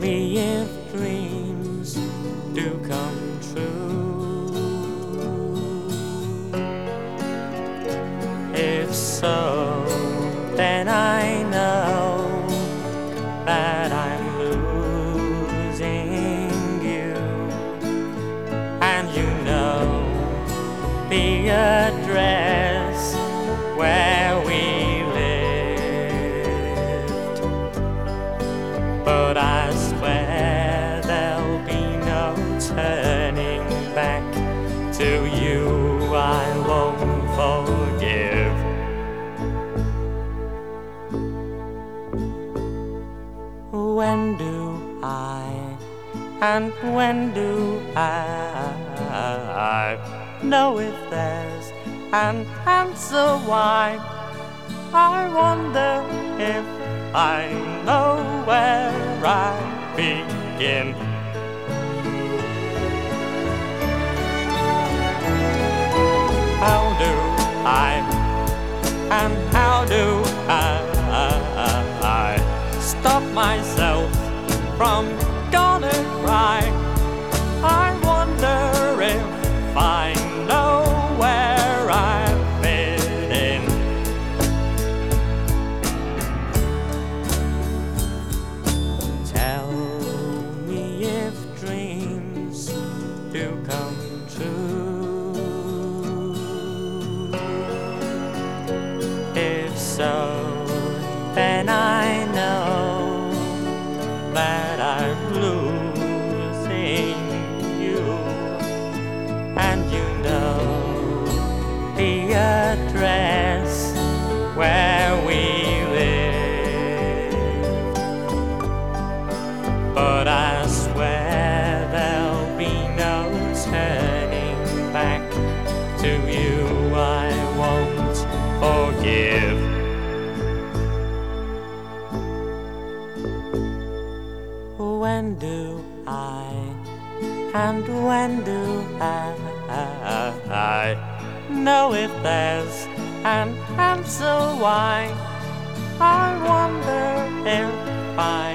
me if dreams do come true. If so, then I know that I'm losing you. And you know the address where we lived, but I swear there'll be no turning back. To you I won't forgive. When do I, and when do I know if there's an answer why? I wonder if I know where I begin. How do I, and how do I stop myself from gonna cry? I wonder if I know where I fit in. Tell me if dreams do come true. If so, then I know that I'm losing you. And you know the address where we live, but I swear there'll be no turning back. To you I won't forgive. When do I, and when do I know if there's an answer why? I wonder if I